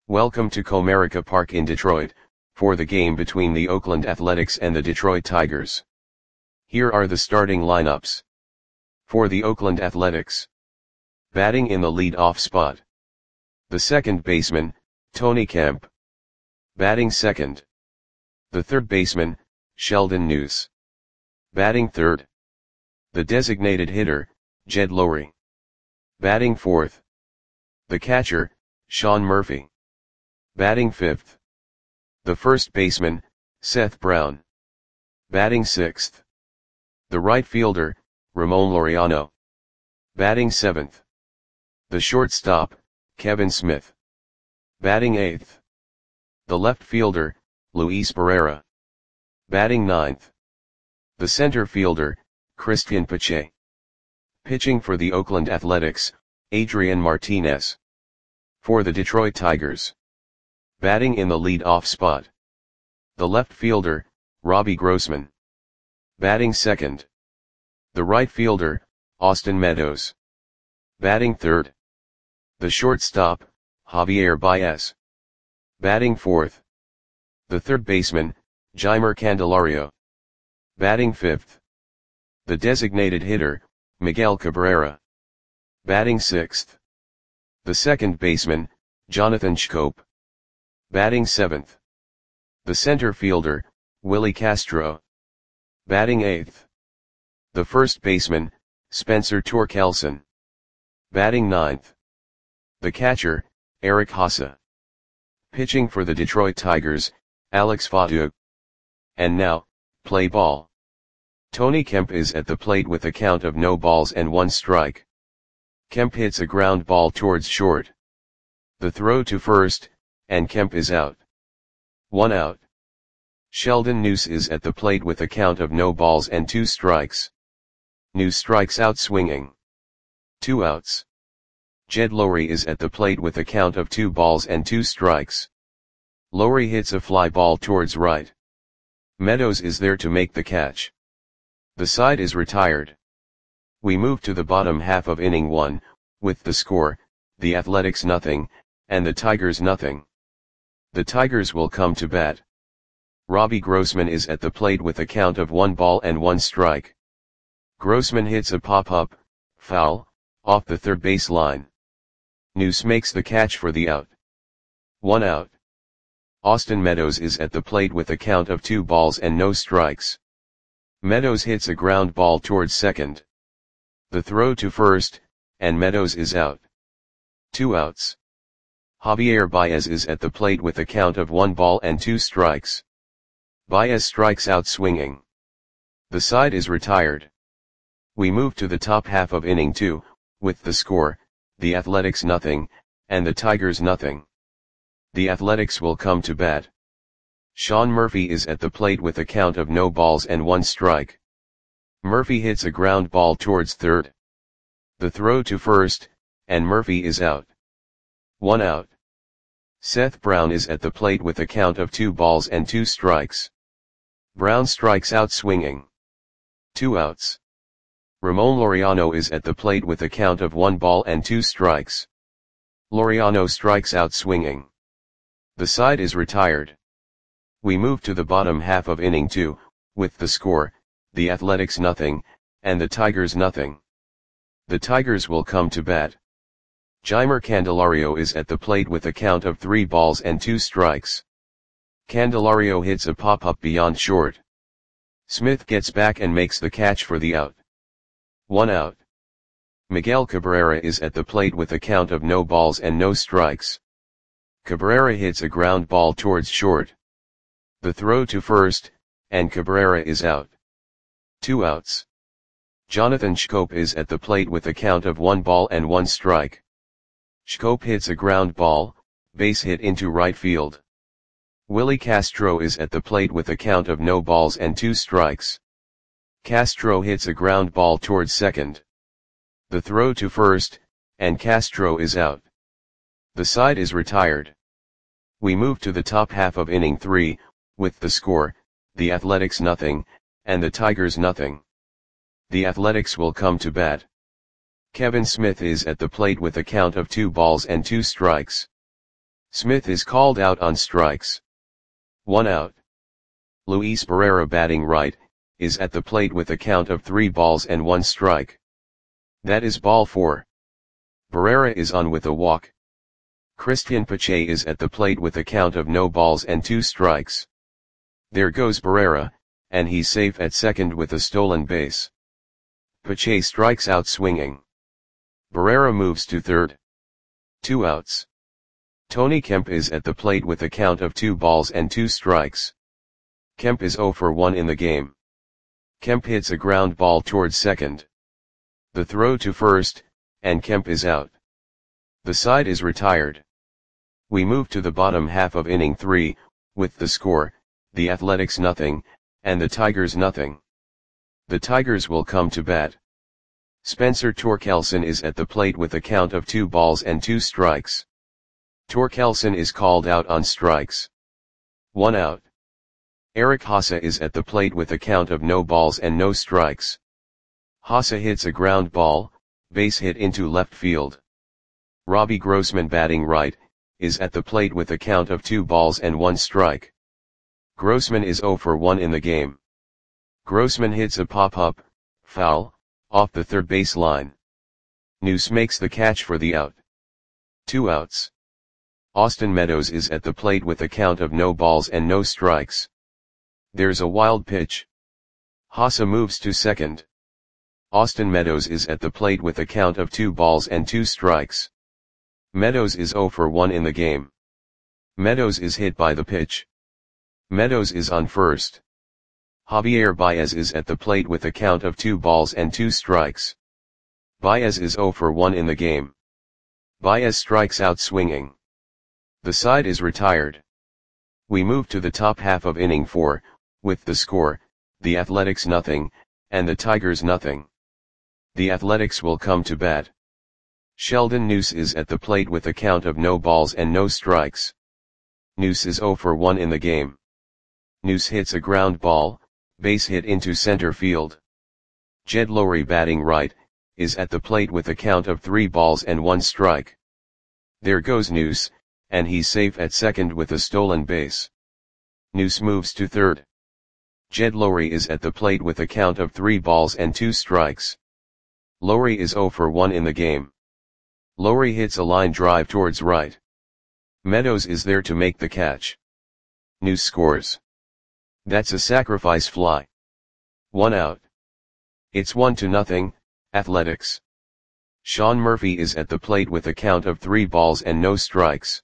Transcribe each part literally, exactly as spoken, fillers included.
Welcome to Comerica Park in Detroit, for the game between the Oakland Athletics and the Detroit Tigers. Here are the starting lineups. For the Oakland Athletics. Batting in the lead-off spot. The second baseman, Tony Kemp. Batting second. The third baseman, Sheldon Neuse. Batting third. The designated hitter, Jed Lowrie. Batting fourth. The catcher, Sean Murphy. Batting fifth. The first baseman, Seth Brown. Batting sixth. The right fielder, Ramon Laureano. Batting seventh. The shortstop, Kevin Smith. Batting eighth. The left fielder, Luis Barrera. Batting ninth. The center fielder, Christian Pache. Pitching for the Oakland Athletics, Adrian Martinez. For the Detroit Tigers. Batting in the lead-off spot. The left fielder, Robbie Grossman. Batting second. The right fielder, Austin Meadows. Batting third. The shortstop, Javier Baez. Batting fourth. The third baseman, Jeimer Candelario. Batting fifth. The designated hitter, Miguel Cabrera. Batting sixth. The second baseman, Jonathan Schoop. Batting seventh. The center fielder, Willie Castro. Batting eighth. The first baseman, Spencer Torkelson. Batting ninth. The catcher, Eric Haase. Pitching for the Detroit Tigers, Alex Fatou. And now, play ball. Tony Kemp is at the plate with a count of no balls and one strike. Kemp hits a ground ball towards short. The throw to first, and Kemp is out. One out. Sheldon Neuse is at the plate with a count of no balls and two strikes. Neuse strikes out swinging. Two outs. Jed Lowrie is at the plate with a count of two balls and two strikes. Lowrie hits a fly ball towards right. Meadows is there to make the catch. The side is retired. We move to the bottom half of inning one, with the score, the Athletics nothing, and the Tigers nothing. The Tigers will come to bat. Robbie Grossman is at the plate with a count of one ball and one strike. Grossman hits a pop-up, foul, off the third base line. Neuse makes the catch for the out. One out. Austin Meadows is at the plate with a count of two balls and no strikes. Meadows hits a ground ball towards second. The throw to first, and Meadows is out. Two outs. Javier Baez is at the plate with a count of one ball and two strikes. Baez strikes out swinging. The side is retired. We move to the top half of inning two, with the score, the Athletics nothing, and the Tigers nothing. The Athletics will come to bat. Sean Murphy is at the plate with a count of no balls and one strike. Murphy hits a ground ball towards third. The throw to first, and Murphy is out. One out. Seth Brown is at the plate with a count of two balls and two strikes. Brown strikes out swinging. Two outs. Ramon Laureano is at the plate with a count of one ball and two strikes. Laureano strikes out swinging. The side is retired. We move to the bottom half of inning two, with the score, the Athletics nothing, and the Tigers nothing. The Tigers will come to bat. Jeimer Candelario is at the plate with a count of three balls and two strikes. Candelario hits a pop-up beyond short. Smith gets back and makes the catch for the out. One out. Miguel Cabrera is at the plate with a count of no balls and no strikes. Cabrera hits a ground ball towards short. The throw to first, and Cabrera is out. Two outs. Jonathan Schoop is at the plate with a count of one ball and one strike. Schoop hits a ground ball, base hit into right field. Willie Castro is at the plate with a count of no balls and two strikes. Castro hits a ground ball towards second. The throw to first, and Castro is out. The side is retired. We move to the top half of inning three, with the score, the Athletics nothing, and the Tigers nothing. The Athletics will come to bat. Kevin Smith is at the plate with a count of two balls and two strikes. Smith is called out on strikes. One out. Luis Barrera batting right, is at the plate with a count of three balls and one strike. That is ball four. Barrera is on with a walk. Christian Pache is at the plate with a count of no balls and two strikes. There goes Barrera, and he's safe at second with a stolen base. Pache strikes out swinging. Barrera moves to third. Two outs. Tony Kemp is at the plate with a count of two balls and two strikes. Kemp is oh for one in the game. Kemp hits a ground ball towards second. The throw to first, and Kemp is out. The side is retired. We move to the bottom half of inning three, with the score, the Athletics nothing, and the Tigers nothing. The Tigers will come to bat. Spencer Torkelson is at the plate with a count of two balls and two strikes. Torkelson is called out on strikes. One out. Eric Haase is at the plate with a count of no balls and no strikes. Haase hits a ground ball, base hit into left field. Robbie Grossman batting right, is at the plate with a count of two balls and one strike. Grossman is oh for one in the game. Grossman hits a pop-up, foul, off the third base line. Noose makes the catch for the out. Two outs. Austin Meadows is at the plate with a count of no balls and no strikes. There's a wild pitch. Haase moves to second. Austin Meadows is at the plate with a count of two balls and two strikes. Meadows is oh for one in the game. Meadows is hit by the pitch. Meadows is on first. Javier Baez is at the plate with a count of two balls and two strikes. Baez is oh for one in the game. Baez strikes out swinging. The side is retired. We move to the top half of inning four, with the score, the Athletics nothing, and the Tigers nothing. The Athletics will come to bat. Sheldon Noose is at the plate with a count of no balls and no strikes. Noose is oh for one in the game. Noose hits a ground ball, base hit into center field. Jed Lowrie batting right, is at the plate with a count of three balls and one strike. There goes Noose, and he's safe at second with a stolen base. Noose moves to third. Jed Lowrie is at the plate with a count of three balls and two strikes. Lowrie is oh for one in the game. Lowrie hits a line drive towards right. Meadows is there to make the catch. Noose scores. That's a sacrifice fly. One out. It's one to nothing, Athletics. Sean Murphy is at the plate with a count of three balls and no strikes.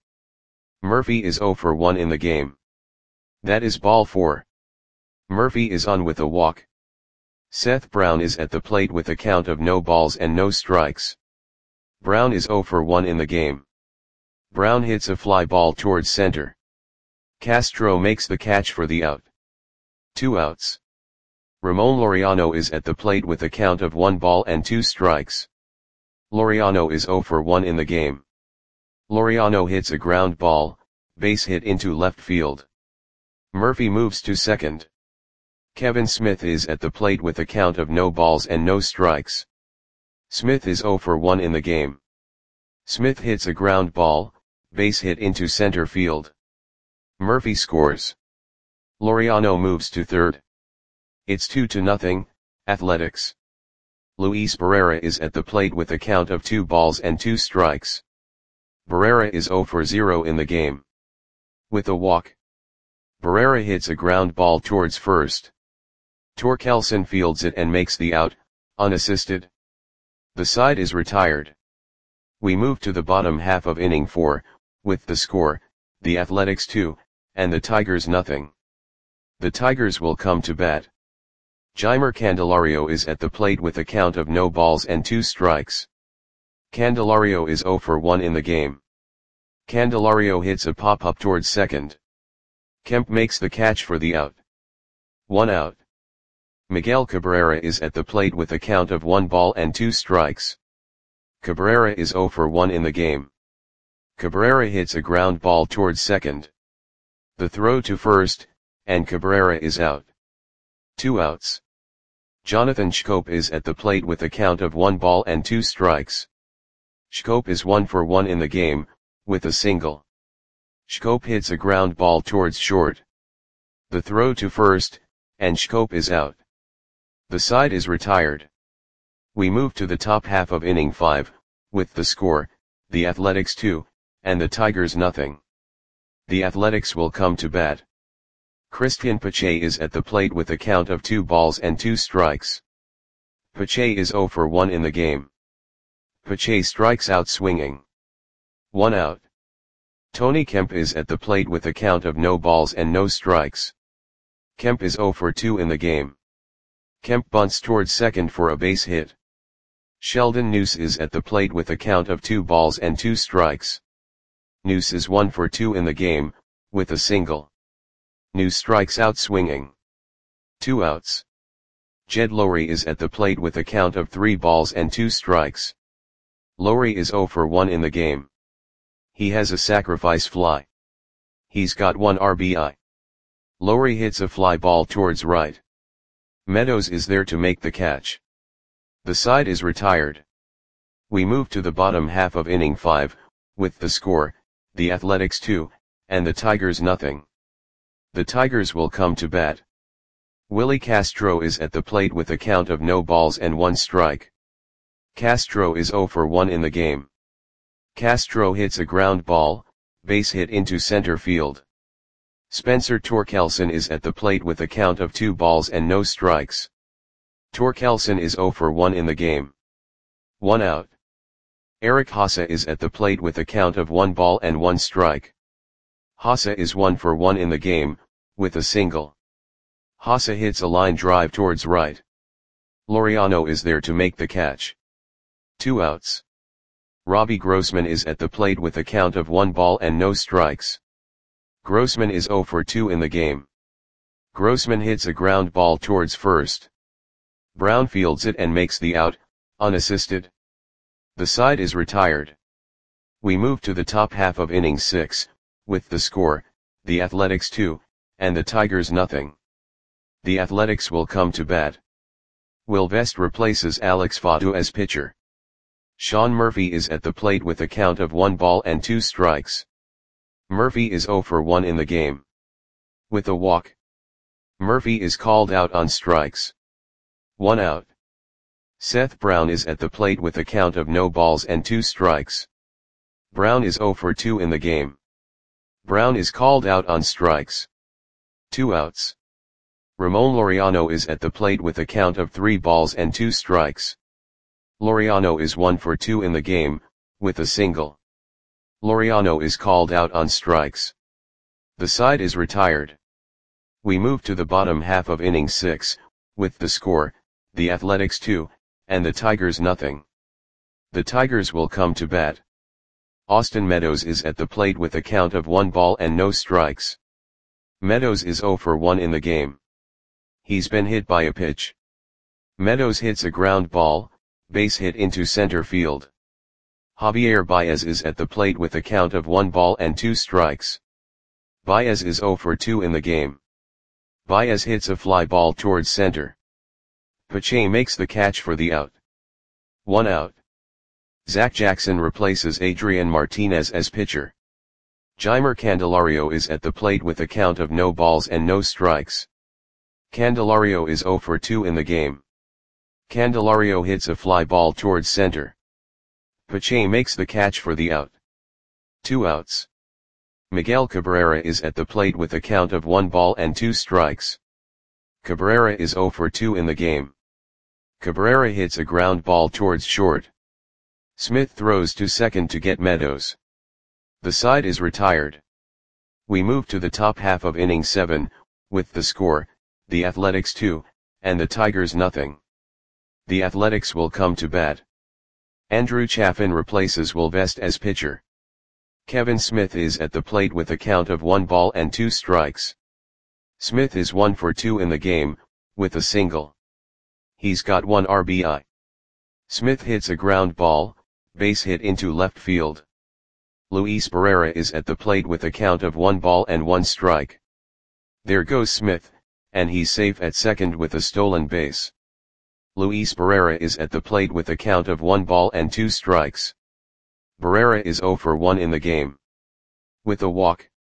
Murphy is oh for one in the game. That is ball four. Murphy is on with a walk. Seth Brown is at the plate with a count of no balls and no strikes. Brown is oh for one in the game. Brown hits a fly ball towards center. Castro makes the catch for the out. Two outs. Ramon Laureano is at the plate with a count of one ball and two strikes. Laureano is oh for one in the game. Laureano hits a ground ball, base hit into left field. Murphy moves to second. Kevin Smith is at the plate with a count of no balls and no strikes. Smith is oh for one in the game. Smith hits a ground ball, base hit into center field. Murphy scores. Laureano moves to third. It's two to nothing, Athletics. Luis Barrera is at the plate with a count of two balls and two strikes. Barrera is oh for zero in the game. With a walk. Barrera hits a ground ball towards first. Torkelson fields it and makes the out, unassisted. The side is retired. We move to the bottom half of inning four, with the score, the Athletics two, and the Tigers nothing. The Tigers will come to bat. Jeimer Candelario is at the plate with a count of no balls and two strikes. Candelario is oh for one in the game. Candelario hits a pop-up towards second. Kemp makes the catch for the out. One out. Miguel Cabrera is at the plate with a count of one ball and two strikes. Cabrera is oh for one in the game. Cabrera hits a ground ball towards second. The throw to first, and Cabrera is out. Two outs. Jonathan Schoop is at the plate with a count of one ball and two strikes. Schoop is one for one in the game, with a single. Schoop hits a ground ball towards short. The throw to first, and Schoop is out. The side is retired. We move to the top half of inning five, with the score, the Athletics two, and the Tigers nothing. The Athletics will come to bat. Christian Pache is at the plate with a count of two balls and two strikes. Pache is zero for one in the game. Pache strikes out swinging. One out. Tony Kemp is at the plate with a count of no balls and no strikes. Kemp is zero for two in the game. Kemp bunts towards second for a base hit. Sheldon Neuse is at the plate with a count of two balls and two strikes. Neuse is one for two in the game, with a single. Neuse strikes out swinging. Two outs. Jed Lowrie is at the plate with a count of three balls and two strikes. Lowrie is zero for one in the game. He has a sacrifice fly. He's got one R B I. Lowrie hits a fly ball towards right. Meadows is there to make the catch. The side is retired. We move to the bottom half of inning five, with the score, the Athletics two, and the Tigers nothing. The Tigers will come to bat. Willie Castro is at the plate with a count of no balls and one strike. Castro is zero for one in the game. Castro hits a ground ball, base hit into center field. Spencer Torkelson is at the plate with a count of two balls and no strikes. Torkelson is zero for one in the game. One out. Eric Haase is at the plate with a count of one ball and one strike. Haase is one for one in the game, with a single. Haase hits a line drive towards right. Laureano is there to make the catch. Two outs. Robbie Grossman is at the plate with a count of one ball and no strikes. Grossman is zero for two in the game. Grossman hits a ground ball towards first. Brown fields it and makes the out, unassisted. The side is retired. We move to the top half of inning six, with the score, the Athletics two, and the Tigers nothing. The Athletics will come to bat. Will Vest replaces Alex Fadu as pitcher. Sean Murphy is at the plate with a count of one ball and two strikes. Murphy is zero for one in the game. With a walk. Murphy is called out on strikes. One out. Seth Brown is at the plate with a count of no balls and two strikes. Brown is zero for two in the game. Brown is called out on strikes. Two outs. Ramon Laureano is at the plate with a count of three balls and two strikes. Laureano is one for two in the game, with a single. Laureano is called out on strikes. The side is retired. We move to the bottom half of inning six, with the score, the Athletics two, and the Tigers nothing. The Tigers will come to bat. Austin Meadows is at the plate with a count of one ball and no strikes. Meadows is zero for one in the game. He's been hit by a pitch. Meadows hits a ground ball, base hit into center field. Javier Baez is at the plate with a count of one ball and two strikes. Baez is zero for two in the game. Baez hits a fly ball towards center. Pache makes the catch for the out. One out. Zach Jackson replaces Adrian Martinez as pitcher. Jeimer Candelario is at the plate with a count of no balls and no strikes. Candelario is zero for two in the game. Candelario hits a fly ball towards center. Pache makes the catch for the out. Two outs. Miguel Cabrera is at the plate with a count of one ball and two strikes. Cabrera is zero for two in the game. Cabrera hits a ground ball towards short. Smith throws to second to get Meadows. The side is retired. We move to the top half of inning seven, with the score, the Athletics two, and the Tigers nothing. The Athletics will come to bat. Andrew Chaffin replaces Will Vest as pitcher. Kevin Smith is at the plate with a count of one ball and two strikes. Smith is one for two in the game, with a single. He's got one R B I. Smith hits a ground ball, base hit into left field. Luis Barrera is at the plate with a count of one ball and one strike. There goes Smith, and he's safe at second with a stolen base. Luis Barrera is at the plate with a count of one ball and two strikes. Barrera is zero for one in the game. With a walk.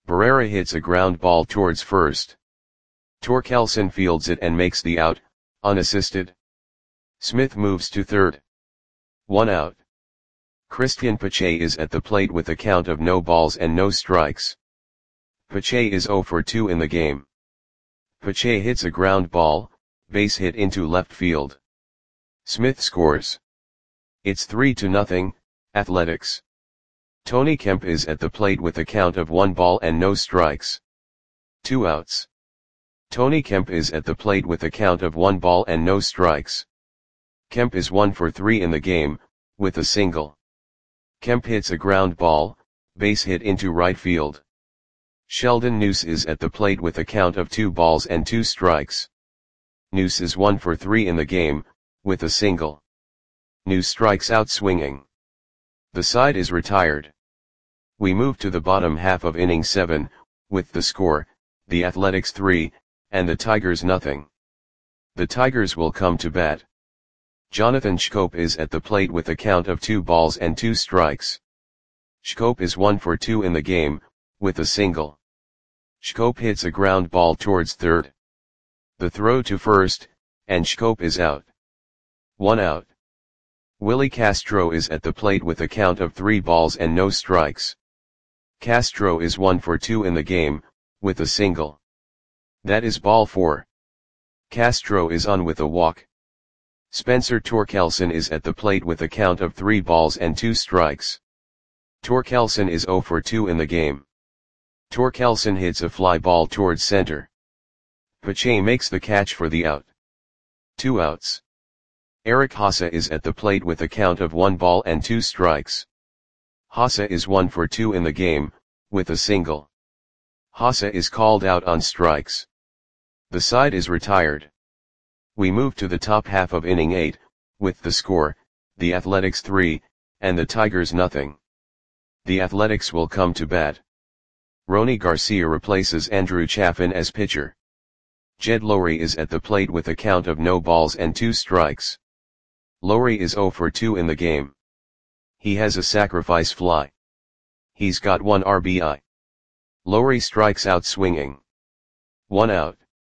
Barrera hits a ground ball towards first. Torkelson fields it and makes the out, unassisted. Smith moves to third. One out. Christian Pache is at the plate with a count of no balls and no strikes. Pache is zero for two in the game. Pache hits a ground ball, base hit into left field. Smith scores. It's three to nothing, Athletics. Tony Kemp is at the plate with a count of one ball and no strikes. Two outs. Tony Kemp is at the plate with a count of one ball and no strikes. Kemp is one for three in the game, with a single. Kemp hits a ground ball, base hit into right field. Sheldon Neuse is at the plate with a count of two balls and two strikes. Neuse is one for three in the game, with a single. Neuse strikes out swinging. The side is retired. We move to the bottom half of inning seven, with the score, the Athletics three, and the Tigers nothing. The Tigers will come to bat. Jonathan Schoop is at the plate with a count of two balls and two strikes. Schoop is one for two in the game, with a single. Schoop hits a ground ball towards third. The throw to first, and Schoop is out. One out. Willie Castro is at the plate with a count of three balls and no strikes. Castro is one for two in the game, with a single. That is ball four. Castro is on with a walk. Spencer Torkelson is at the plate with a count of three balls and two strikes. Torkelson is zero for two in the game. Torkelson hits a fly ball towards center. Pache makes the catch for the out. Two outs. Eric Haase is at the plate with a count of one ball and two strikes. Haase is one for two in the game, with a single. Haase is called out on strikes. The side is retired. We move to the top half of inning eight, with the score, the Athletics three, and the Tigers nothing. The Athletics will come to bat. Rony Garcia replaces Andrew Chafin as pitcher. Jed Lowrie is at the plate with a count of no balls and two strikes. Lowrie is zero for two in the game. He has a sacrifice fly. He's got one R B I. Lowrie strikes out swinging. One out.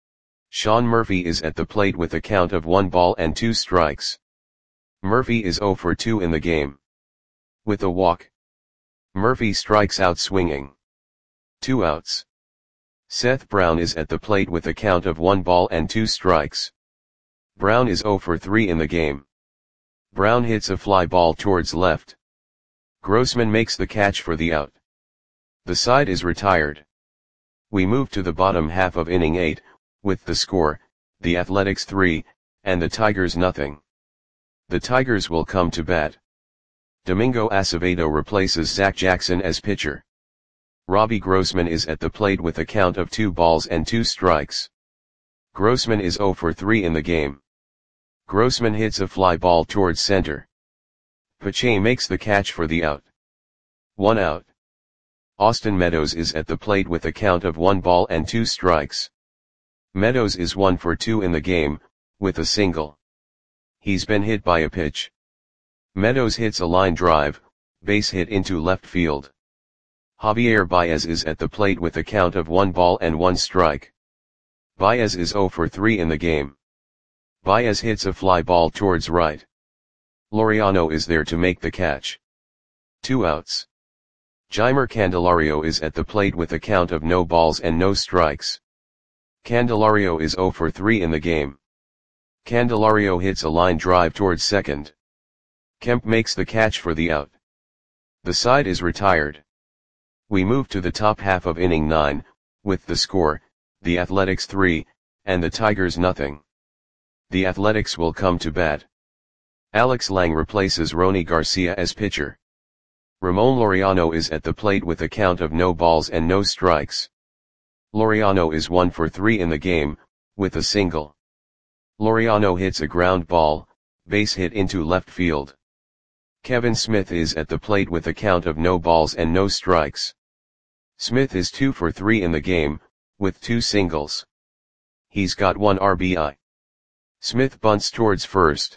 Sean Murphy is at the plate with a count of one ball and two strikes. Murphy is zero for two in the game. With a walk. Murphy strikes out swinging. Two outs. Seth Brown is at the plate with a count of one ball and two strikes. Brown is zero for three in the game. Brown hits a fly ball towards left. Grossman makes the catch for the out. The side is retired. We move to the bottom half of inning eight, with the score, the Athletics three, and the Tigers nothing. The Tigers will come to bat. Domingo Acevedo replaces Zach Jackson as pitcher. Robbie Grossman is at the plate with a count of two balls and two strikes. Grossman is zero for three in the game. Grossman hits a fly ball towards center. Pache makes the catch for the out. One out. Austin Meadows is at the plate with a count of one ball and two strikes. Meadows is one for two in the game, with a single. He's been hit by a pitch. Meadows hits a line drive, base hit into left field. Javier Baez is at the plate with a count of one ball and one strike. Baez is zero for three in the game. Baez hits a fly ball towards right. Laureano is there to make the catch. Two outs. Jeimer Candelario is at the plate with a count of no balls and no strikes. Candelario is zero for three in the game. Candelario hits a line drive towards second. Kemp makes the catch for the out. The side is retired. We move to the top half of inning nine, with the score, the Athletics three, and the Tigers nothing. The Athletics will come to bat. Alex Lang replaces Rony Garcia as pitcher. Ramon Laureano is at the plate with a count of no balls and no strikes. Laureano is one for three in the game, with a single. Laureano hits a ground ball, base hit into left field. Kevin Smith is at the plate with a count of no balls and no strikes. Smith is two for three in the game, with two singles. He's got one R B I. Smith bunts towards first.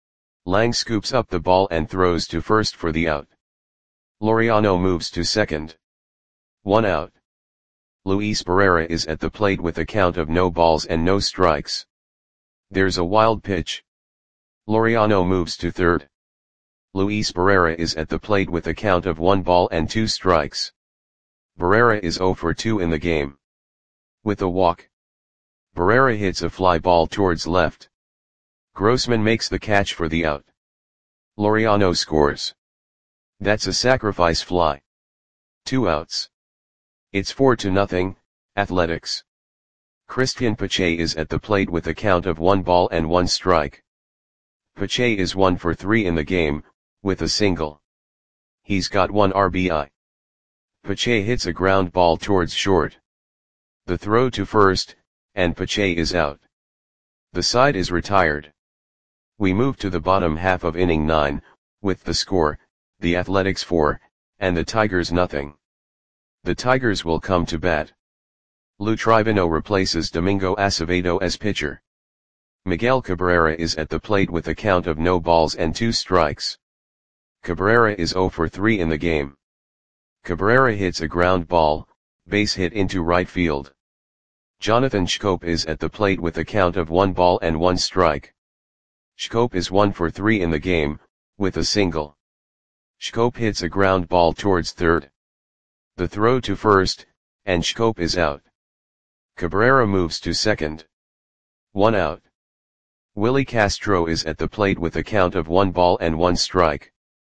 Lang scoops up the ball and throws to first for the out. Laureano moves to second. One out. Luis Barrera is at the plate with a count of no balls and no strikes. There's a wild pitch. Laureano moves to third. Luis Barrera is at the plate with a count of one ball and two strikes. Barrera is zero for two in the game. With a walk, Barrera hits a fly ball towards left. Grossman makes the catch for the out. Laureano scores. That's a sacrifice fly. Two outs. It's four to nothing, Athletics. Christian Pache is at the plate with a count of one ball and one strike. Pache is one for three in the game, with a single. He's got one R B I. Pache hits a ground ball towards short. The throw to first, and Pache is out. The side is retired. We move to the bottom half of inning nine, with the score, the Athletics four, and the Tigers nothing. The Tigers will come to bat. Lou Tribino replaces Domingo Acevedo as pitcher. Miguel Cabrera is at the plate with a count of no balls and two strikes. Cabrera is zero for three in the game. Cabrera hits a ground ball, base hit into right field. Jonathan Schoop is at the plate with a count of one ball and one strike. Schoop is one for three in the game, with a single. Schoop hits a ground ball towards third. The throw to first, and Schoop is out. Cabrera moves to second. One out. Willie Castro is at the plate with a count of one ball and one strike.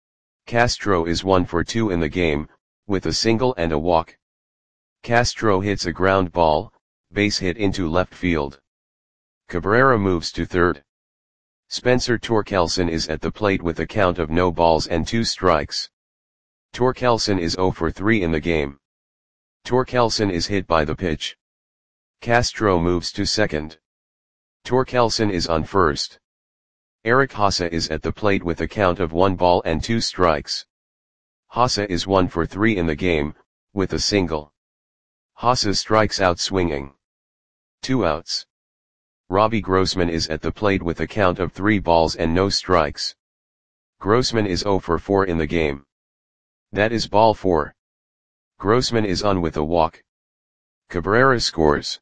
Castro is one for two in the game, with a single and a walk. Castro hits a ground ball, base hit into left field. Cabrera moves to third. Spencer Torkelson is at the plate with a count of no balls and two strikes. Torkelson is zero for three in the game. Torkelson is hit by the pitch. Castro moves to second. Torkelson is on first. Eric Haase is at the plate with a count of one ball and two strikes. Haase is one for three in the game, with a single. Haase strikes out swinging. Two outs. Robbie Grossman is at the plate with a count of three balls and no strikes. Grossman is zero for four in the game. That is ball four. Grossman is on with a walk. Cabrera scores.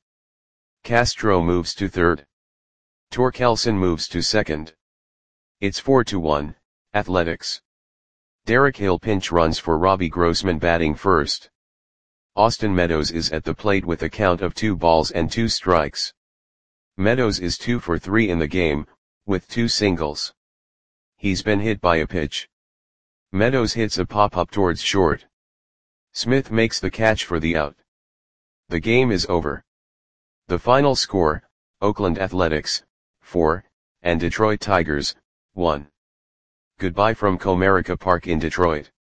Castro moves to third. Torkelson moves to second. It's four to one, Athletics. Derek Hill pinch runs for Robbie Grossman batting first. Austin Meadows is at the plate with a count of two balls and two strikes. Meadows is two for three in the game, with two singles. He's been hit by a pitch. Meadows hits a pop-up towards short. Smith makes the catch for the out. The game is over. The final score, Oakland Athletics, four, and Detroit Tigers, one. Goodbye from Comerica Park in Detroit.